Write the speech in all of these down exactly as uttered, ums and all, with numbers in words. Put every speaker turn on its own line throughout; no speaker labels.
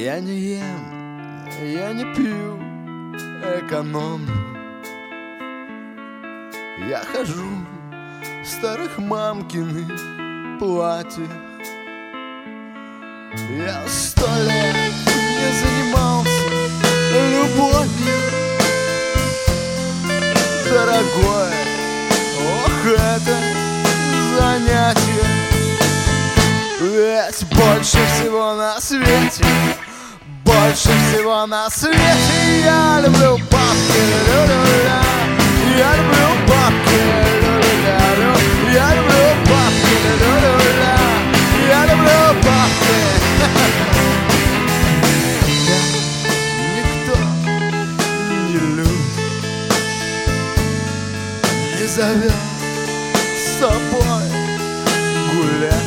Я не ем, я не пью экономно. Я хожу в старых мамкиных платьях. Я сто лет не занимался любовью. Дорогое, ох, это занятие. Ведь больше всего на свете, больше всего на свете я люблю бабки, лю-лю-ля. Я люблю бабки, лю-лю-ля-лю. Я люблю бабки, лю-лю-ля. Я люблю бабки. Меня никто не любит, не зовет с собой гулять.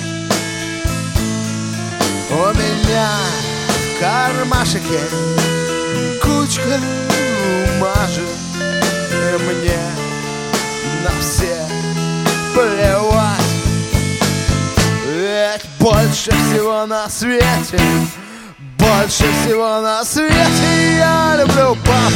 У меня в кармашике кучка бумажек. Мне на все плевать. Ведь больше всего на свете, больше всего на свете я люблю бабки.